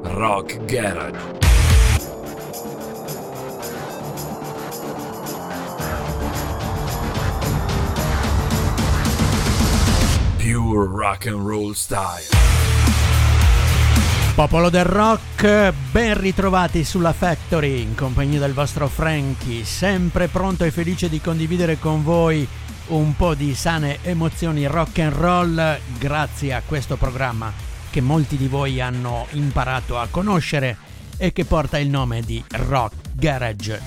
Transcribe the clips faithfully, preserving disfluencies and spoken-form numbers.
Rock Garage. Pure rock and roll style. Popolo del rock, ben ritrovati sulla Factory in compagnia del vostro Frankie, sempre pronto e felice di condividere con voi un po' di sane emozioni rock and roll grazie a questo programma che molti di voi hanno imparato a conoscere e che porta il nome di Rock Garage.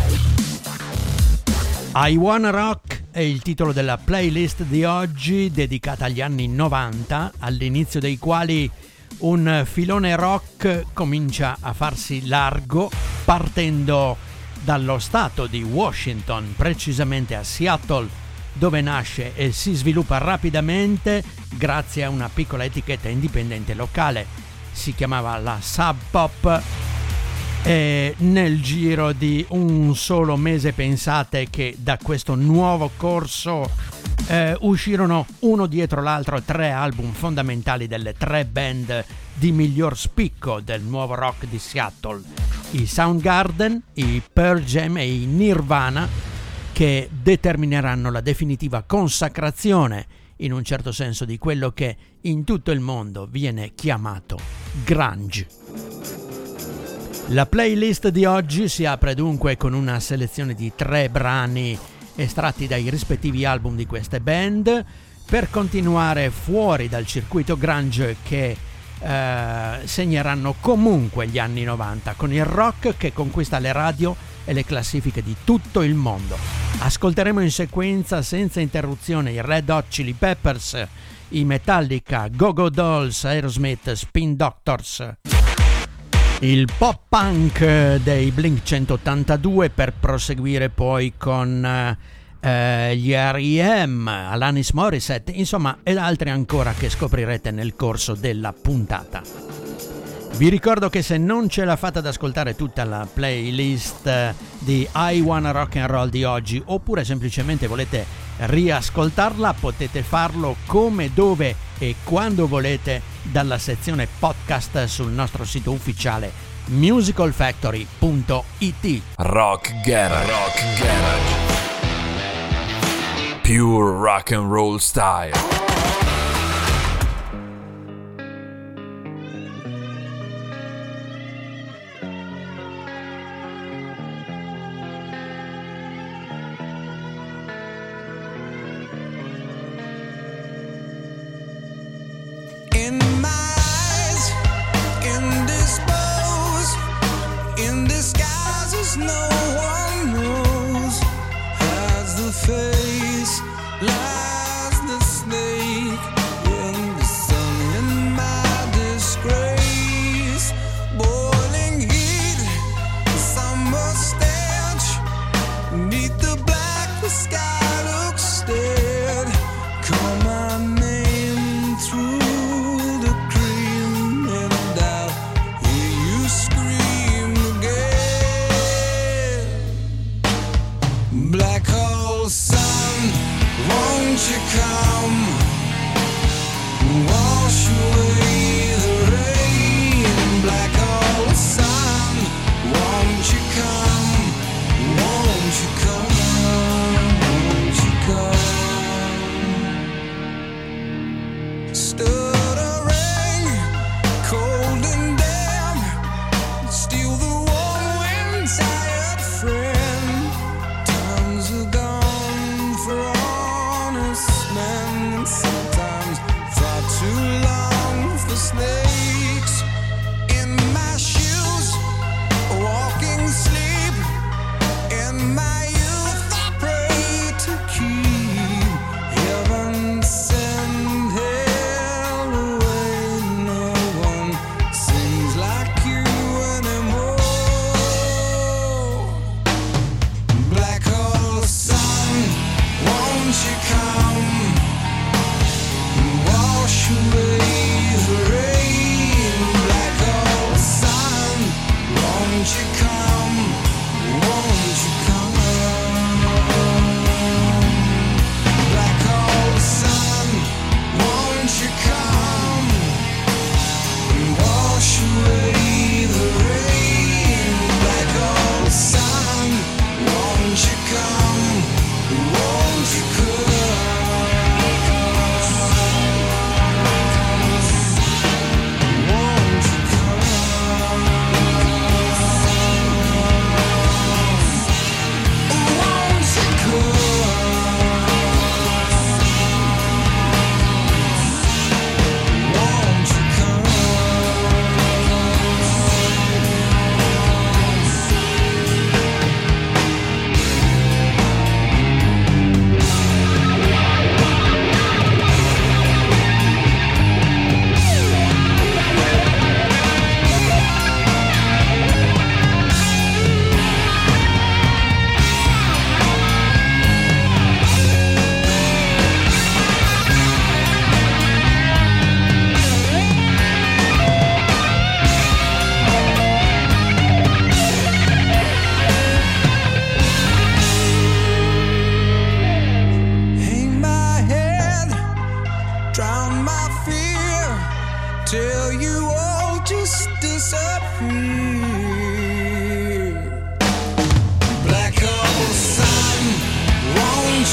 I Wanna Rock è il titolo della playlist di oggi, dedicata agli anni novanta, all'inizio dei quali un filone rock comincia a farsi largo partendo dallo stato di Washington, precisamente a Seattle, dove nasce e si sviluppa rapidamente grazie a una piccola etichetta indipendente locale. Si chiamava la Sub Pop e nel giro di un solo mese pensate che da questo nuovo corso eh, uscirono uno dietro l'altro tre album fondamentali delle tre band di miglior spicco del nuovo rock di Seattle: i Soundgarden, i Pearl Jam e i Nirvana, che determineranno la definitiva consacrazione in un certo senso di quello che in tutto il mondo viene chiamato grunge. La playlist di oggi si apre dunque con una selezione di tre brani estratti dai rispettivi album di queste band, per continuare fuori dal circuito grunge che eh, segneranno comunque gli anni novanta, con il rock che conquista le radio e le classifiche di tutto il mondo. Ascolteremo in sequenza senza interruzione i Red Hot Chili Peppers, i Metallica, Go Go Dolls, Aerosmith, Spin Doctors, il pop punk dei Blink centottantadue, per proseguire poi con eh, gli R E M, Alanis Morissette, insomma, ed altri ancora che scoprirete nel corso della puntata. Vi ricordo che se non ce la fate ad ascoltare tutta la playlist di I Wanna Rock and Roll di oggi, oppure semplicemente volete riascoltarla, potete farlo come, dove e quando volete dalla sezione podcast sul nostro sito ufficiale musical factory punto it. Rock Garage. Rock Garage. Pure rock and roll style. Sometimes far too long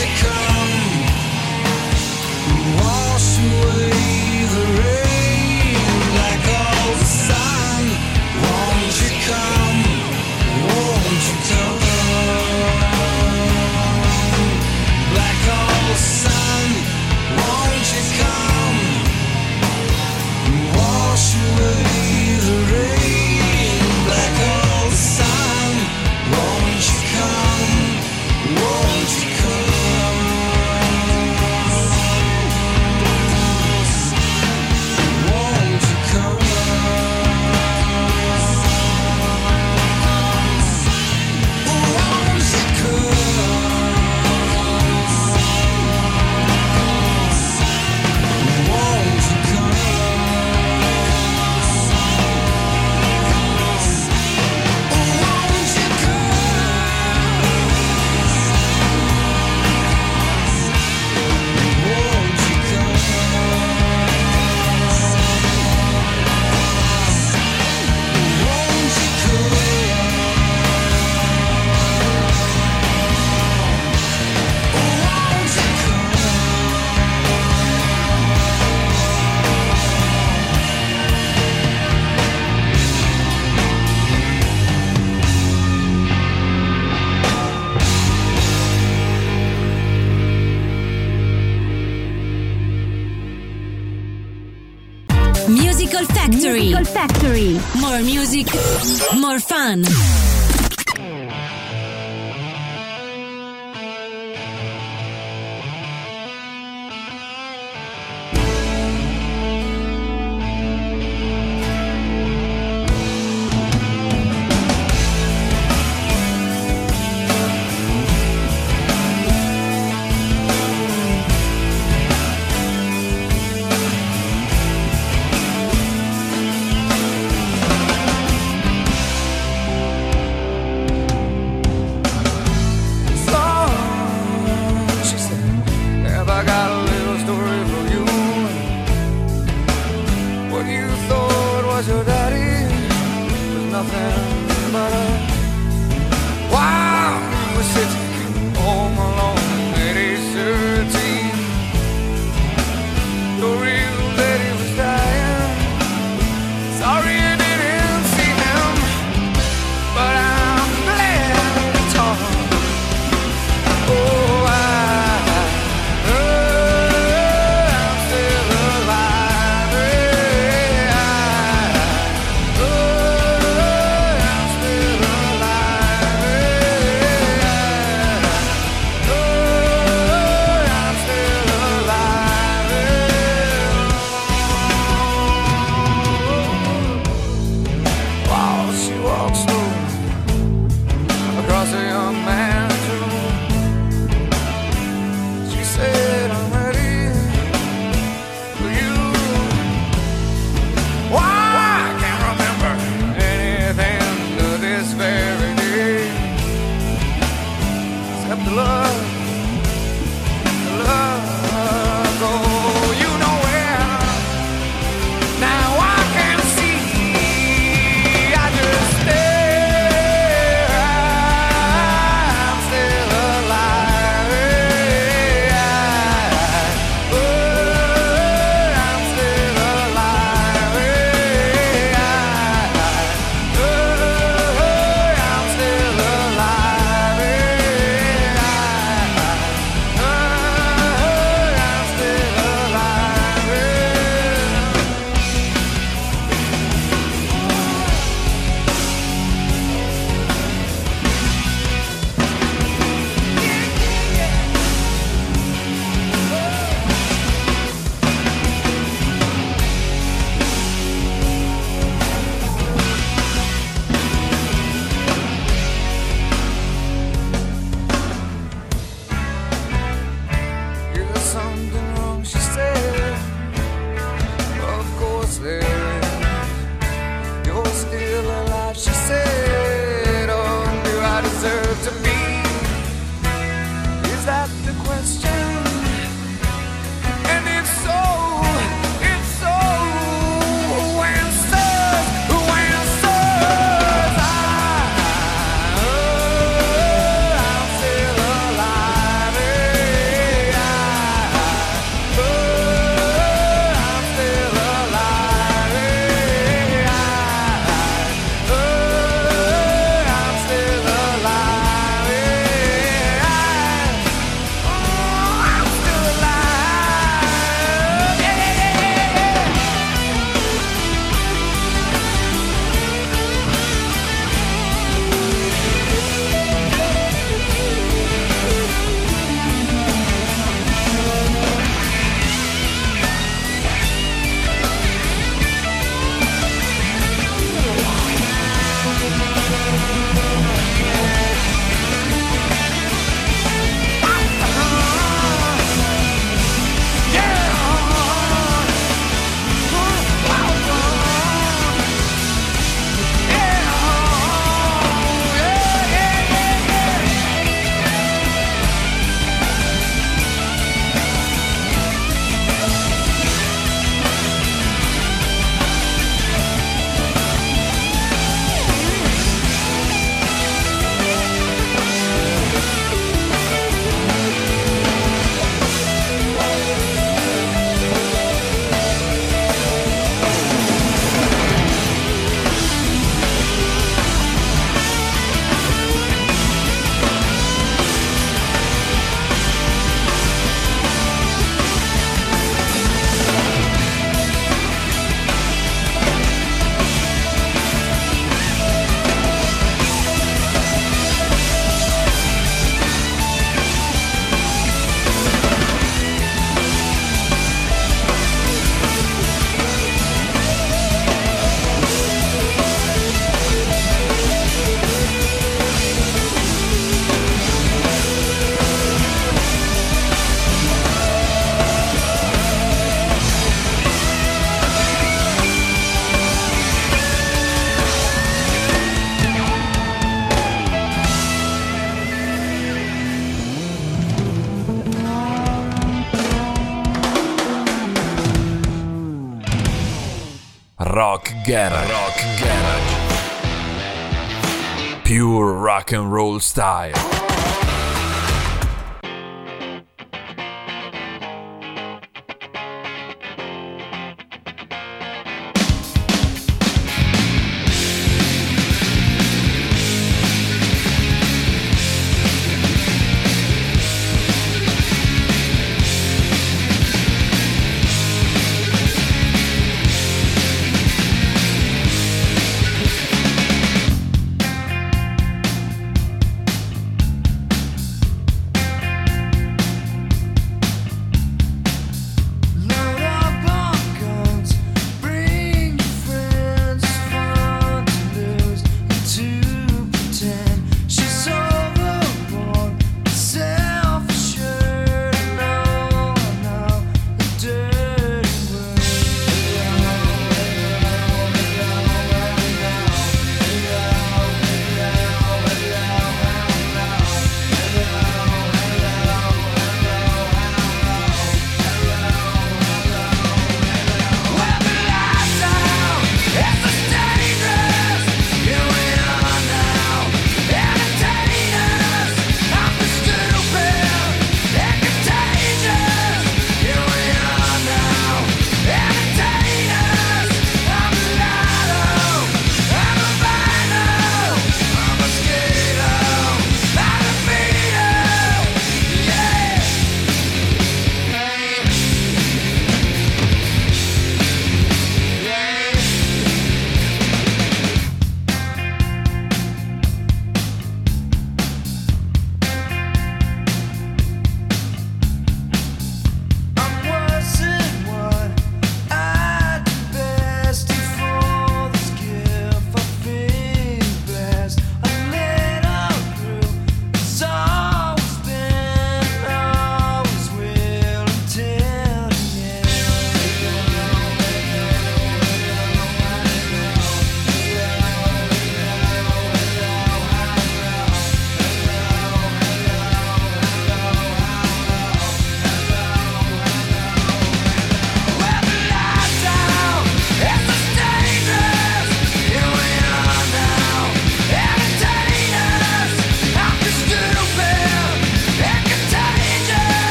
Musical Factory. Musical Factory. More music, more fun. Rock Garage. Rock Garage. Pure rock and roll style.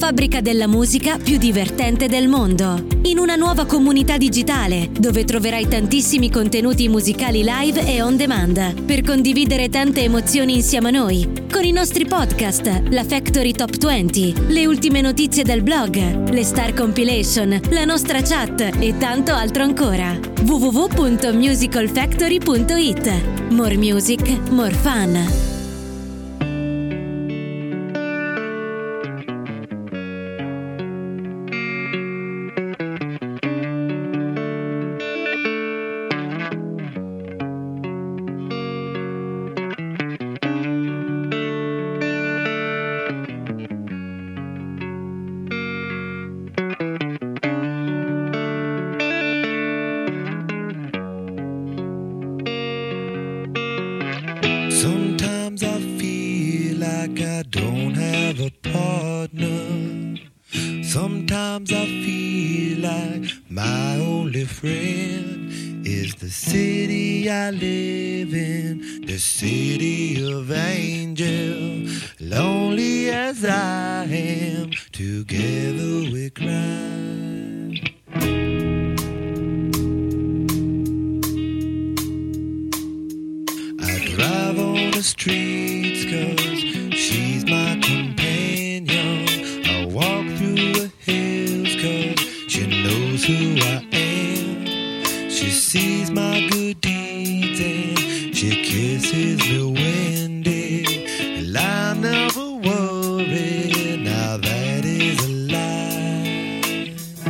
fabbrica della musica più divertente del mondo. In una nuova comunità digitale, dove troverai tantissimi contenuti musicali live e on demand, per condividere tante emozioni insieme a noi, con i nostri podcast, la Factory Top venti, le ultime notizie del blog, le Star Compilation, la nostra chat e tanto altro ancora. w w w punto musical factory punto i t. More music, more fun. Sometimes I feel like my only friend is the city I live in, the city of angels. Lonely as I am, together we cry. I drive on the streets 'cause she's my companion. I walk through the hills 'cause she knows who I am. She sees my good deeds and she kisses me when day. And I never worry, now that is a lie.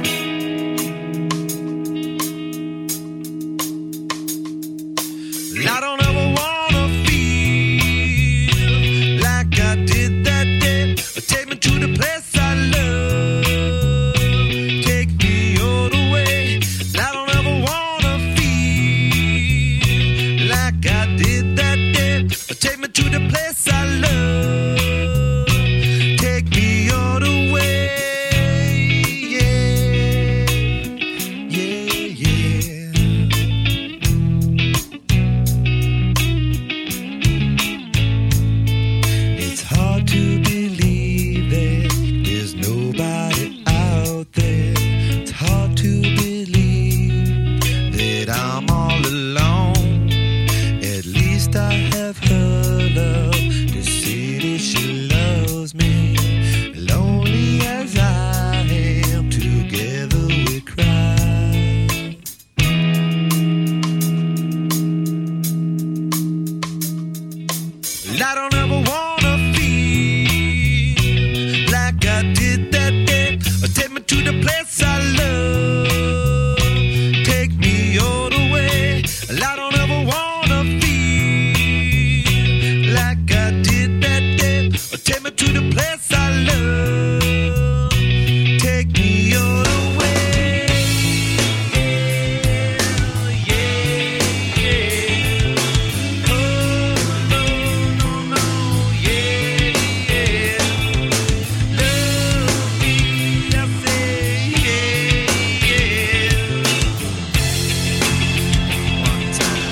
I don't ever wanna feel like I did that day. Take me to the place I love, take me all the way. I don't ever wanna feel like I did that day. Take me to the place I love, take me all the way. Yeah, yeah, yeah. It's hard to believe that there's nobody out there. It's hard to believe that I'm all alone. At least I have her love, the city she loves me. Lonely as I am, together we cry. I don't ever wanna feel like I did that day. Take me to the place I love, take me all the way. I don't ever wanna feel like I did that day. Take me to the place I love, take me all the way. Yeah, yeah, yeah. Oh, no, no, no, yeah, yeah. Love me, I say, yeah, yeah. One time.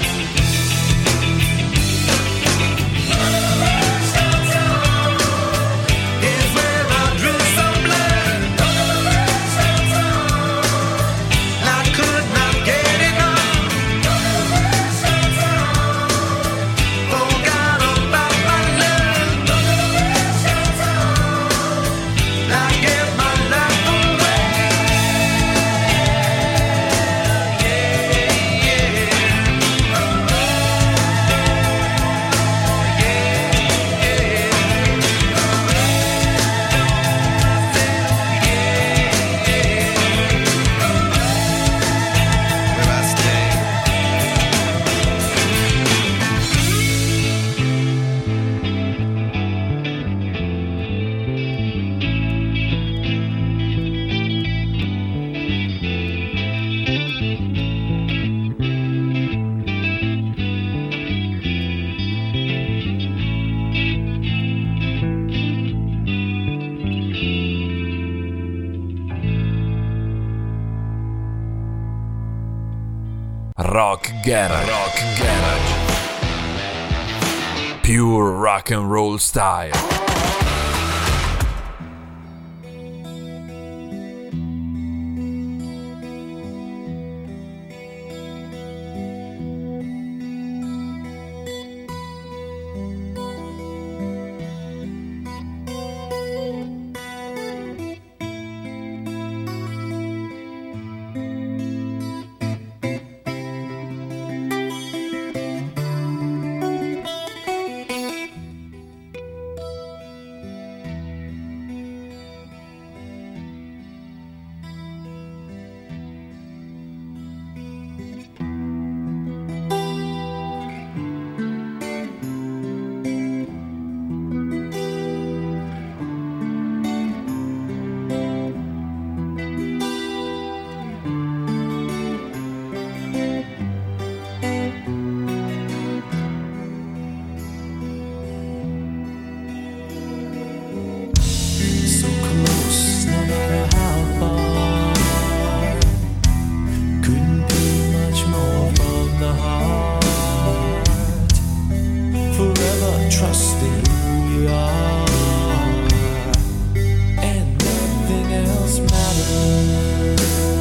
Is where I drew some blood. I could not get enough. Forgot about my love. I gave my life away. Yeah, yeah. Where I stay. Rock Garage. Rock Garage. Pure rock and roll style. trust in who we are, and nothing else matters.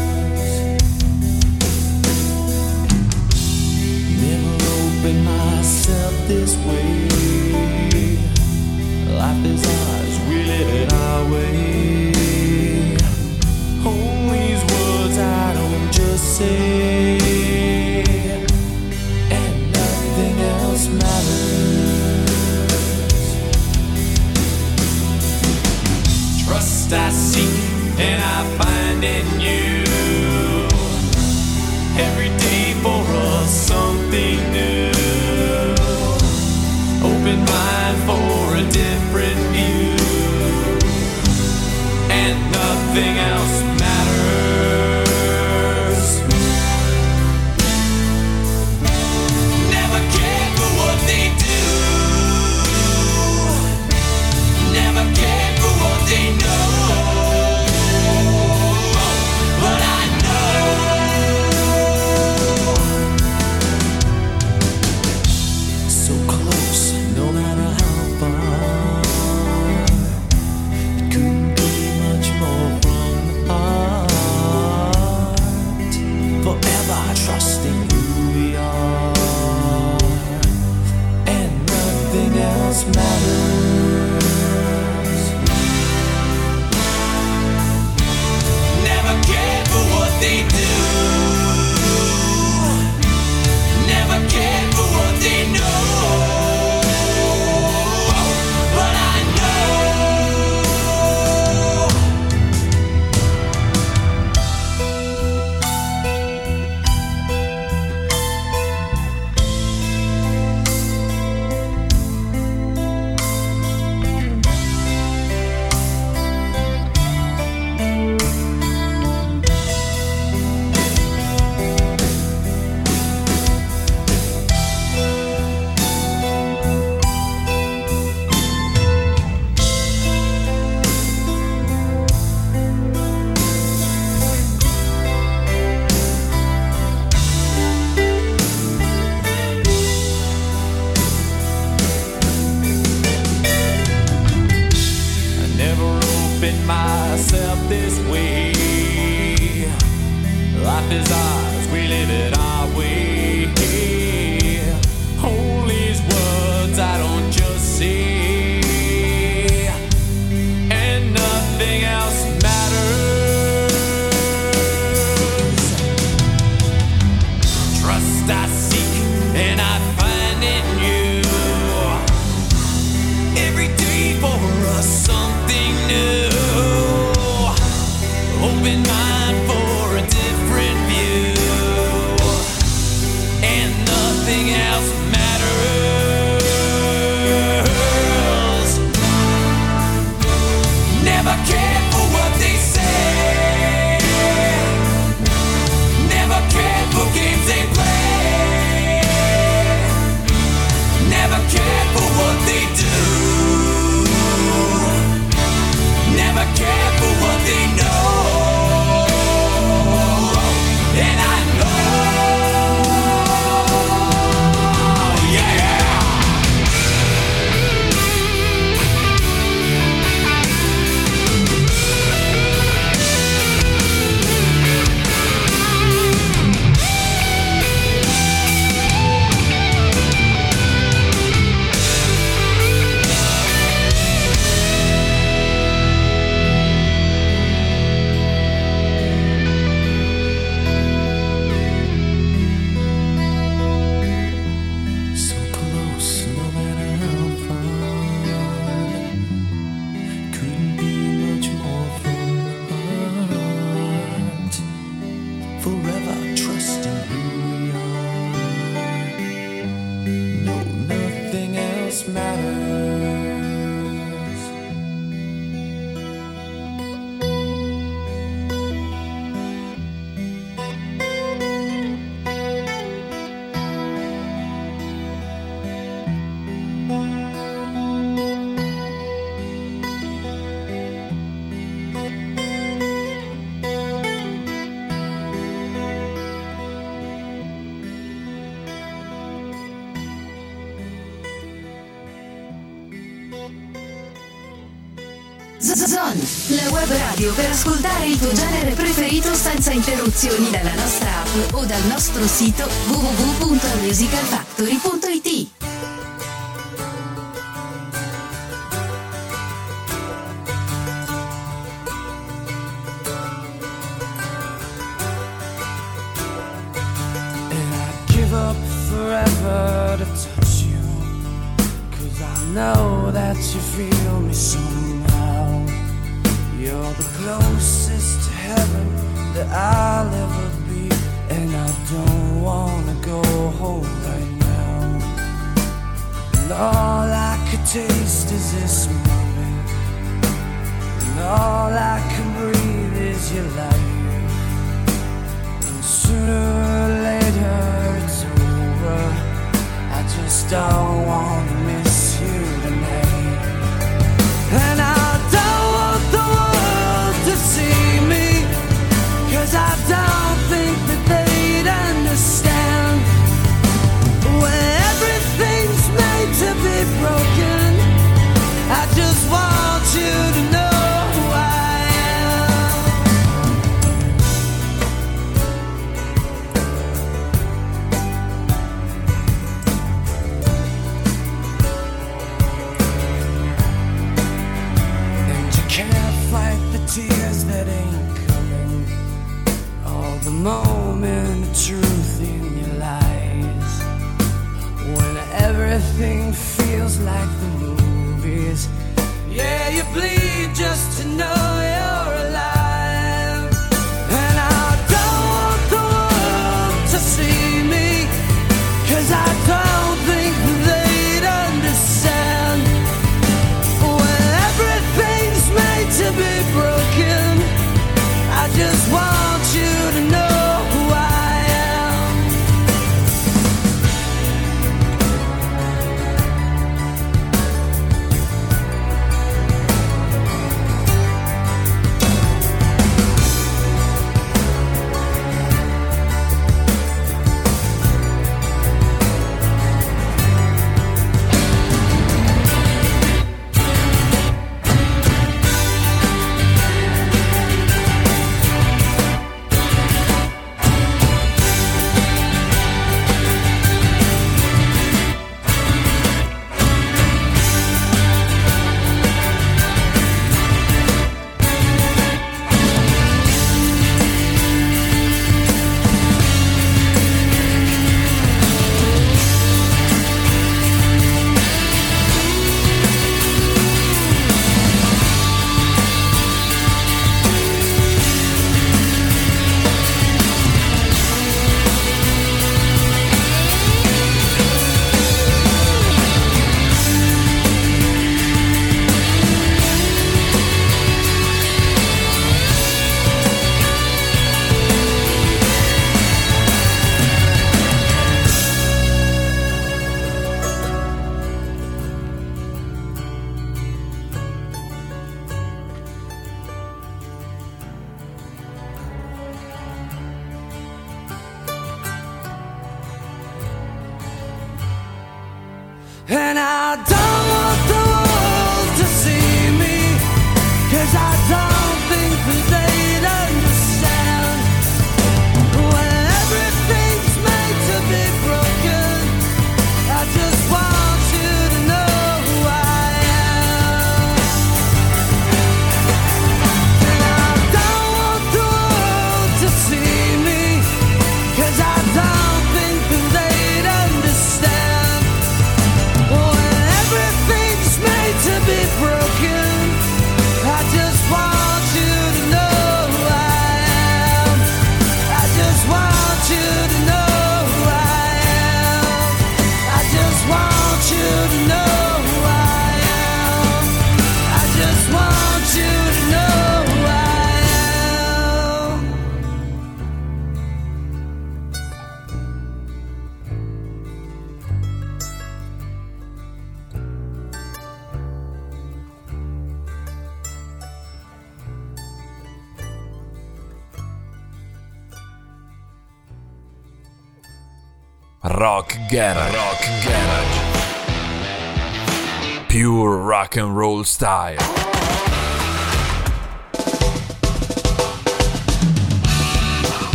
Never opened myself this way. Life is ours, we live it our way. All these words I don't just say, and nothing else matters. Trust I seek and I find in you. Every day for us something new. Open mind for a different view, and nothing else matters. Never cared for what they do, never cared for what they know, but I know so close, no matter how far. It couldn't be much more from the heart. Forever trusting who we are, and nothing else matters. Never cared for what they do, never cared for what they know, but I know I never opened myself this way. Life is ours, we live it our way. All these words I don't just say, and nothing else matters. Trust I seek and I find in you. Every day for us something new. Open mind for a different view, Zone, la web radio per ascoltare il tuo genere preferito senza interruzioni dalla nostra app o dal nostro sito w w w punto musical factory punto i t. Forever to touch you, 'cause I know that you feel me somehow. You're the closest to heaven that I'll ever be, and I don't wanna go home right now. And all I could taste is this moment, and all I can breathe is your life. And sooner or later it's over, I just don't wanna miss you tonight. And I don't want the world to see me, 'cause I don't think that they'd understand. When everything's made to be broken, I just want you to know who I am. And you can't fight the tears that ain't coming, all the moment of truth in your lies. When everything feels like the movies, yeah, you bleed just to know you're alive. And I don't want the world to see me, 'cause I don't think they'd understand. When everything's made to be broken, I just want you to know who I am. And I don't want the world to see me, 'cause I don't think that they'd understand. When everything's made to be broken, I just want you to know who I am. And I don't want the world to see me, 'cause I don't think that they'd understand. When everything's made to be broken, I just want you to know who I am. I just want you to know who I am. I just want you to know who I am. I just want you to know who I am. Rock Garage. Rock Garage. Pure rock and roll style.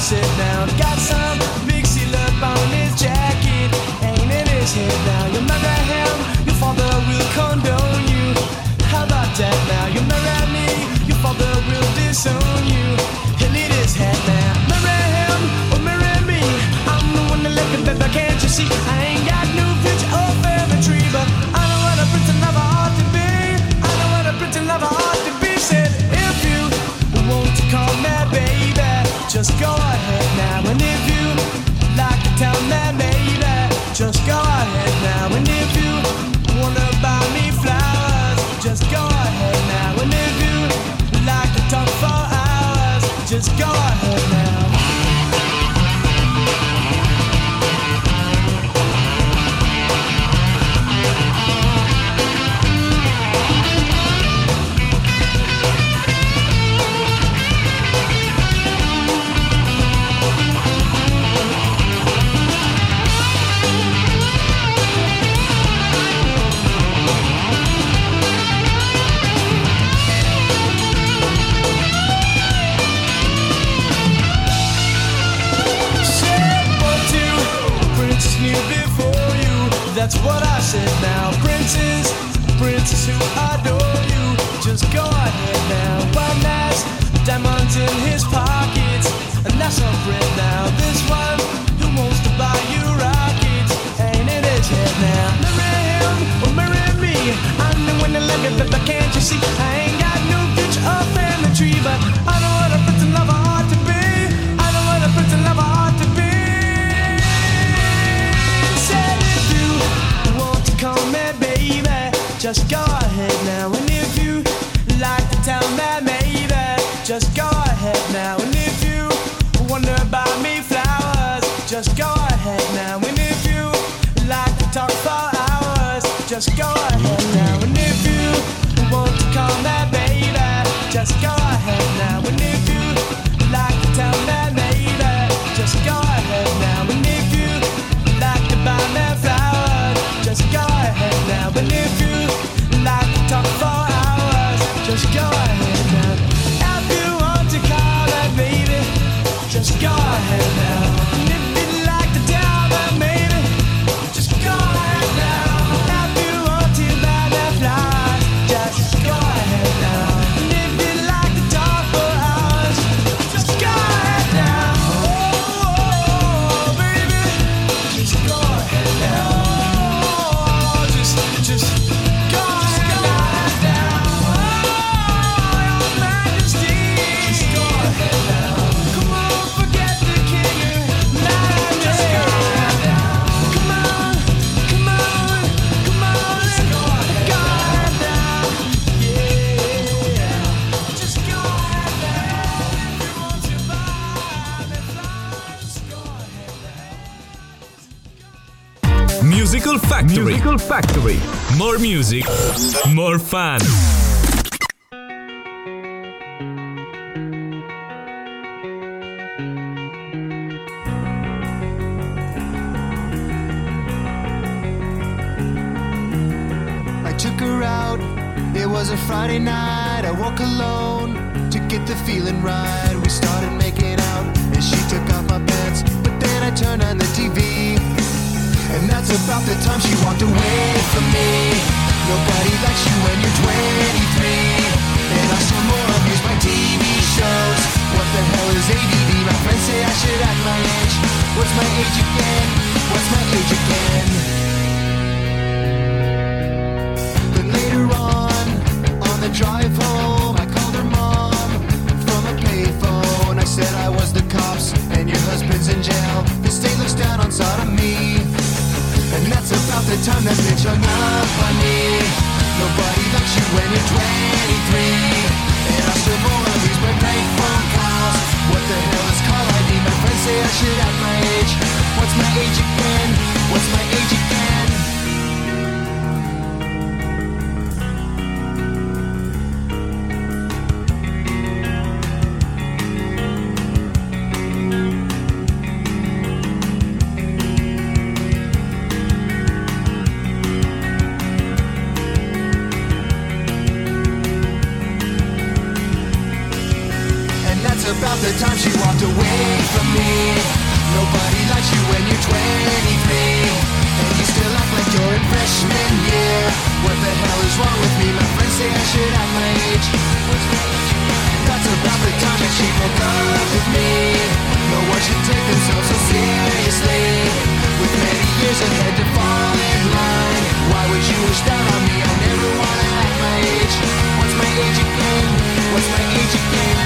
sit down. Got some big seal up on his jacket, ain't in his head now. You marry him, your father will condone you. How about that now? You marry me, your father will disown you. He'll eat his head now. Marry him or marry me, I'm the one that left it, baby, can't you see? I ain't got no future or family tree, but I know what a pretty lover ought to be. I know what a pretty lover ought to be. Said if you want to call me baby, just go ahead now. And if you like to tell me baby, just go ahead now. And if you wanna buy me flowers, just go ahead now. And if you like to talk for hours, just go ahead now. That's what I said now. Princes, princes who adore you, just go ahead now. One has diamonds in his pockets, and that's a friend now. This one who wants to buy you rockets, ain't in his head now. Marry him or marry me, I'm the one that love you, but can't you see? I ain't got no future or family tree, but I know what a pretty lover ought to be. I know what a pretty lover ought to be. Call me baby, just go ahead now. And if you like to tell me maybe, just go ahead now. And if you wonder about me flowers, just go ahead now. And if you like to talk for hours, just go ahead now. And if you want to call me baby, just go ahead now. And if you like to tell me maybe, just go ahead now. And if you like to buy me flowers, just go ahead now. But if you like to talk for hours, just go ahead now. If you want to call that baby, just go ahead now. And if you'd like to tell that maybe, just go ahead now. If you want to buy that flowers, just go ahead now. And if you'd like to talk for hours, just go ahead now. Oh, oh, baby, just go ahead now. Just go ahead now, oh, your majesty. Just go ahead now. Come on, forget the king. Just go ahead now. Come on, come on, come on. Just go ahead now. Yeah, just go ahead now. If you want to buy me flowers, just go ahead now. Musical Factory. Musical Factory. More music, more fun. I took her out, it was a Friday night. I woke alone to get the feeling right. We started making out and she took off my pants, but then I turned on the T V. And that's about the time she walked away from me. Nobody likes you when you're twenty-three. And I still more amused by T V shows. What the hell is A D D? My friends say I should act my age. What's my age again? What's my age again? But later on, on the drive home, I called her mom from a payphone. I said I was the cops and your husband's in jail. The state looks down on sodomy. And that's about the time that bitch hung up on me. Nobody likes you when you're twenty-three. And I still more amused by prank phone calls. What the hell is call I D? My friends say I should act my age. What's my age again? What's my about the time she walked away from me. Nobody likes you when you're twenty-three, and you still act like you're in freshman year. What the hell is wrong with me? My friends say I should act my age. That's about the time that she broke up with me. No one should take themselves so seriously, with many years ahead to fall in line. Why would you wish that on me? I never wanna act my age. What's my age again? What's my age again?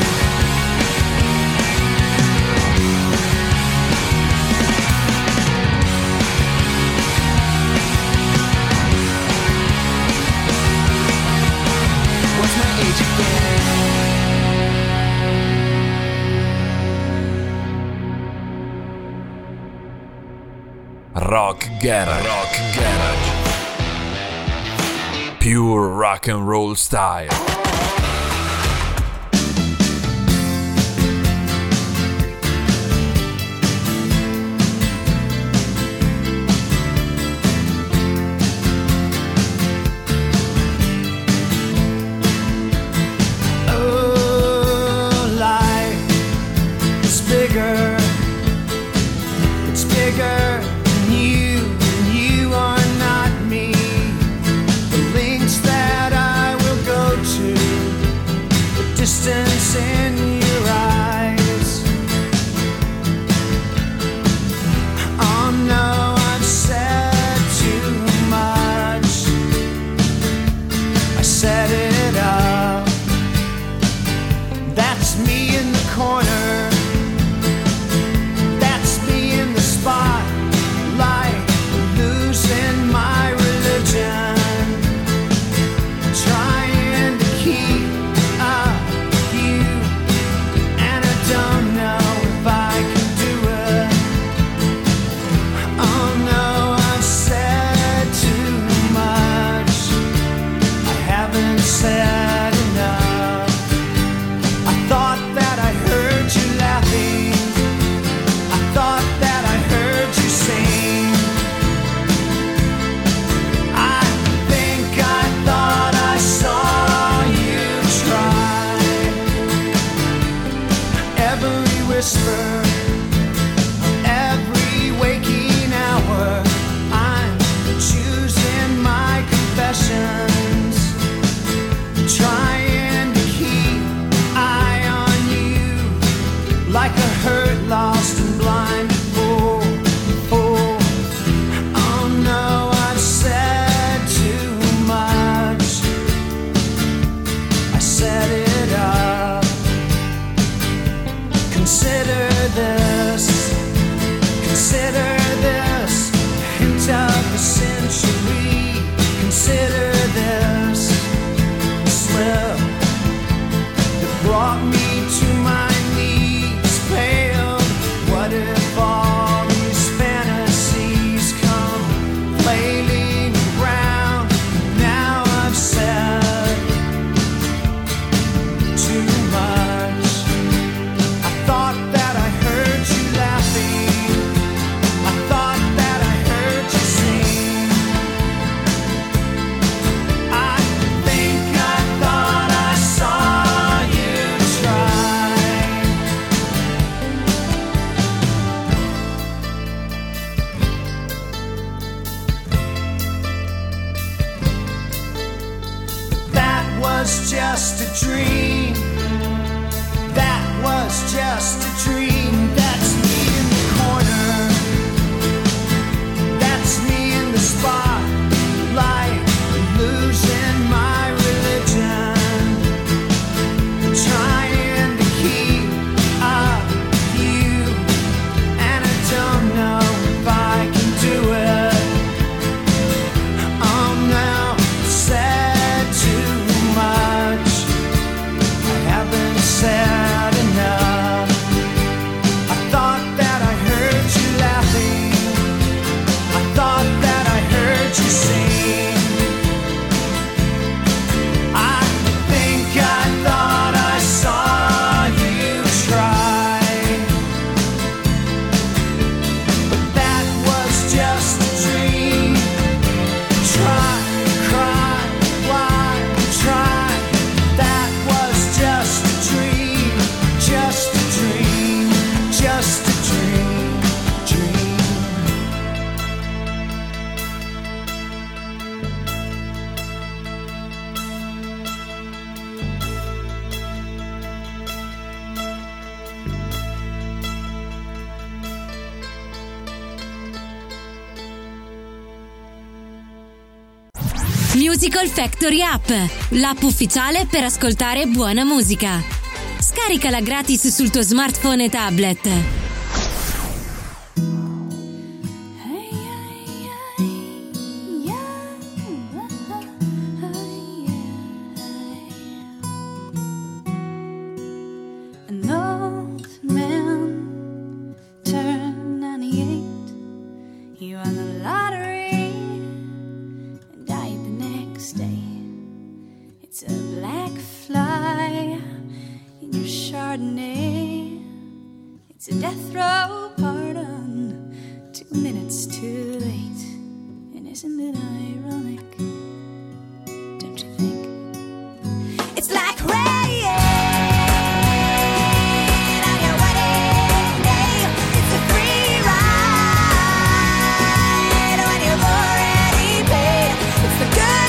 What's my age again? Rock Garage. Rock Garage. Pure rock and roll style. Distance in your eyes. Oh no, I've said too much. I set it up. That's me in the corner. That's me in the spotlight, losing my religion, trying to keep up. Don't know if I can do it. Oh no, I've said too much. I haven't said enough. I thought that Musical Factory App, l'app ufficiale per ascoltare buona musica. Scaricala gratis sul tuo smartphone e tablet. An old man turned ninety-eight. He won the lottery and died the next day. It's a black fly in your Chardonnay. It's a death row pardon, two minutes too late. And isn't it ironic? Don't you think? It's like rain on your wedding day. It's a free ride when you've already paid. It's the good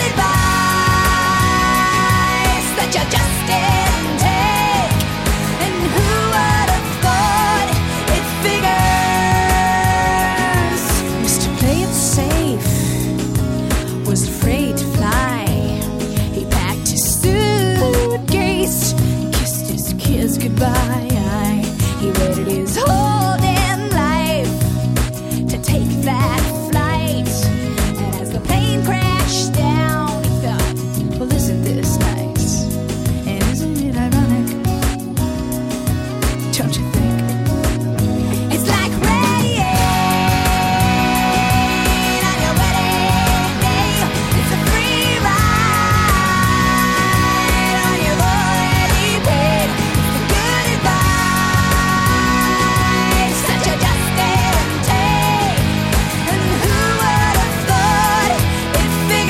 advice that you just didn't take. And who would have thought it figures? Mister Play It Safe was afraid to fly. He packed his suitcase, kissed his kids goodbye. He waited his whole damn life to take that flight. And as the plane crashed down, he thought, well, isn't this nice? And isn't it ironic? Don't you think? It's like rain on your wedding day. It's a free ride when you've already paid. It's the good advice that you just didn't take. And who would have thought it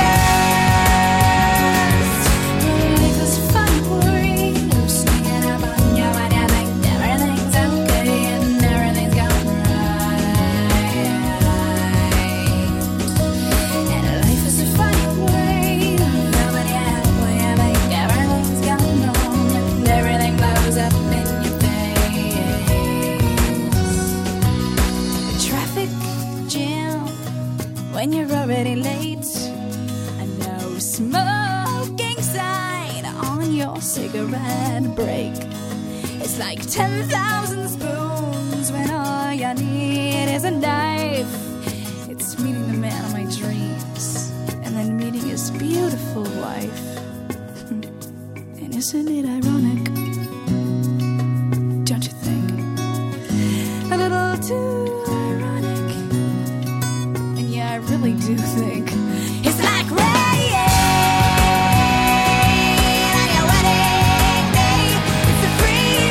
figures? Life is fun, worry, no sneaking up on you when you think everything's okay and everything's going right. And life is a funny way, nobody has when you think everything's going wrong and everything blows up in your face. A traffic jam when you're already late. A no smoking sign on your cigarette break. It's like ten thousand spoons when all you need is a knife. It's meeting the man of my dreams and then meeting his beautiful wife. And isn't it ironic? Don't you think? A little too ironic. And yeah, I really do think it's like rain on your wedding day. It's a free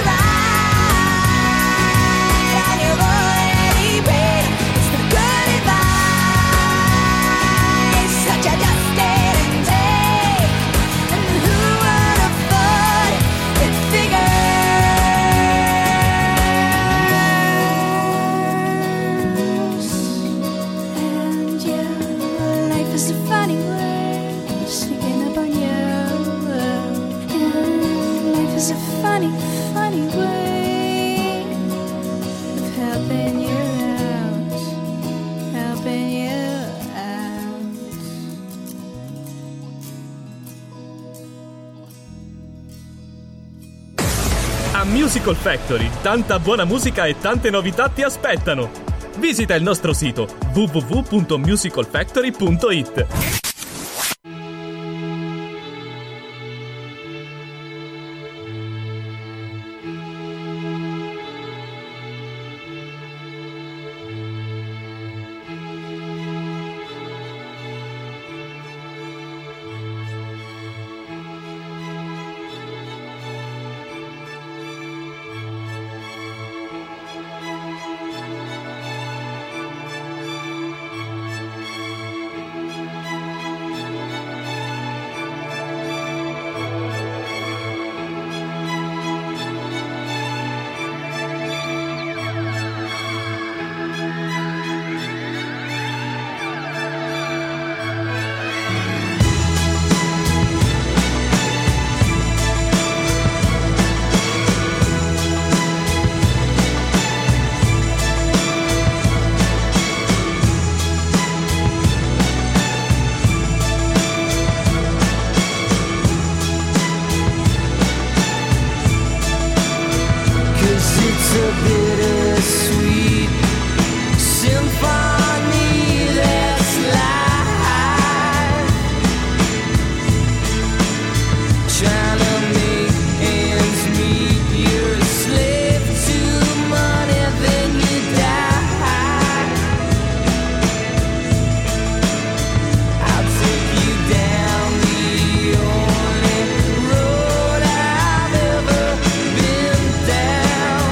ride on your already paid. It's the good advice that you just didn't take. And who would have thought it figures? And yeah, life is a funny way, sneaking up on you. And life is a funny, funny way of helping you out, helping you out. A Musical Factory, tanta buona musica e tante novità ti aspettano. Visita il nostro sito w w w punto musical factory punto i t. it's a bittersweet symphony that's life, trying to make ends meet. You're a slave to money, then you die. I'll take you down the only road I've ever been down.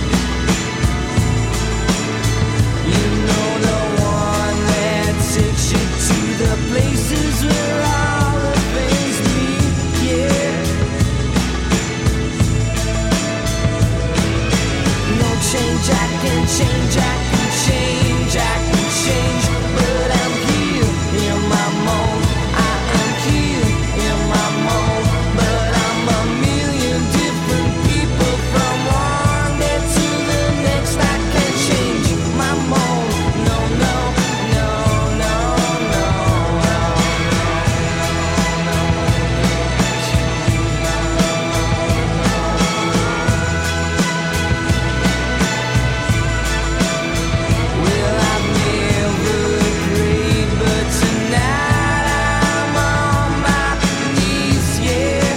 You know, the one that takes you to the places where all the things meet, yeah. No change, I can change, I can change, I can change, but I'm here in my mold. I am here in my mold, but I'm a million different people from one day to the next. I can change my mold. No, no, no, no, no, no. Well, I've never prayed, but tonight I'm on my knees, yeah.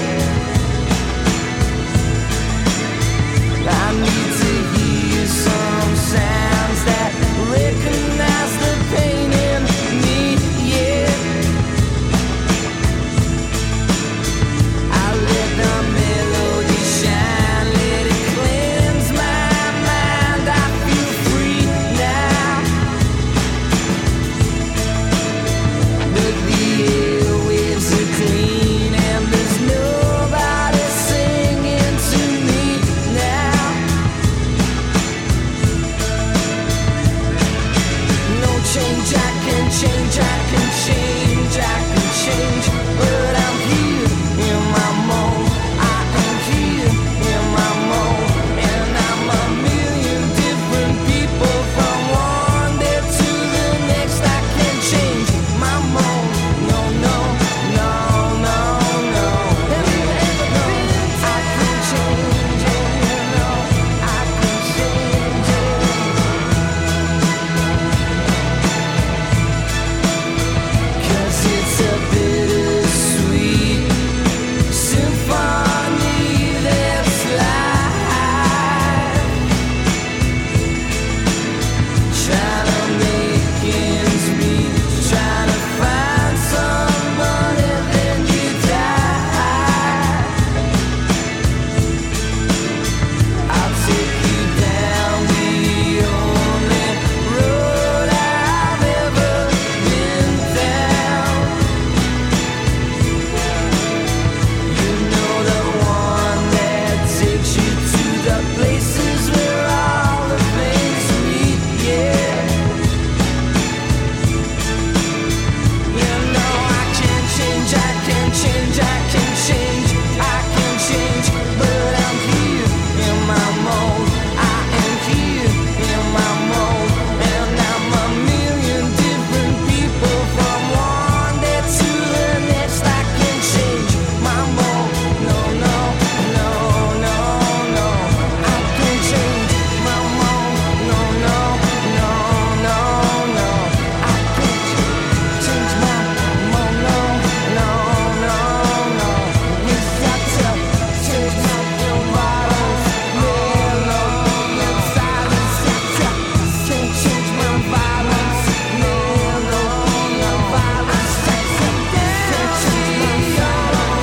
I need to hear some sounds that recognize the pain in me, yeah. I let the melody shine, let it cleanse my mind. I feel free now, but the airwaves are clean and there's nobody singing to me now. No change, I can change, I can change, I can change, but I'm here in my mold. I am here in my mold, and I'm a million different people from one day to the next. I can change my mold. No, no, no, no, no. Have you ever been I can change it, you know, I can change it. 'Cause it's a bittersweet symphony that's life, trying to make ends meet, trying to find some money, then you die. I'll take you down the only road I've ever been down. You know, the one that takes you to the places where all the things meet, yeah. You know, I can change, I can change, I can change, I can change, but I'm here in my mold. I am here in my mold, and I'm a million different people from one day to the next. I can change my mold. No, no, no, no, no. I can change my mold. No, no, no, no, no. I can change my mold. No, no, no, no. It's got to change my environment. Melody and silence. Got to change, change my violence. Melody and violence. Got to change my violence.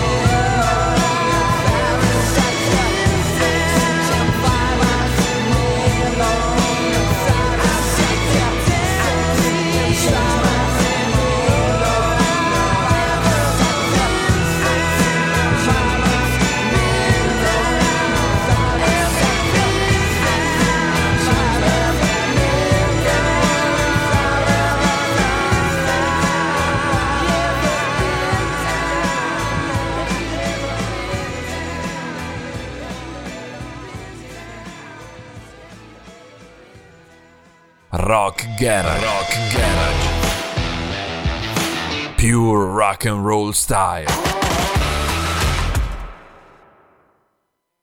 Rock Garage. Rock Garage. Pure rock and roll style.